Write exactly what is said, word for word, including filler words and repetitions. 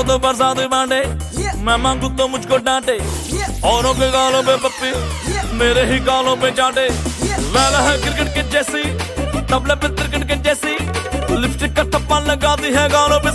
तो बरसात बांटे, मैं मांगू तो मुझको डांटे। औरों के गालों पे पप्पी, मेरे ही गालों पे चाटे। लैला है क्रिकेट के जैसी, तबले पे क्रिकेट के जैसी, लिपस्टिक का टप्पा लगाती है गालों पे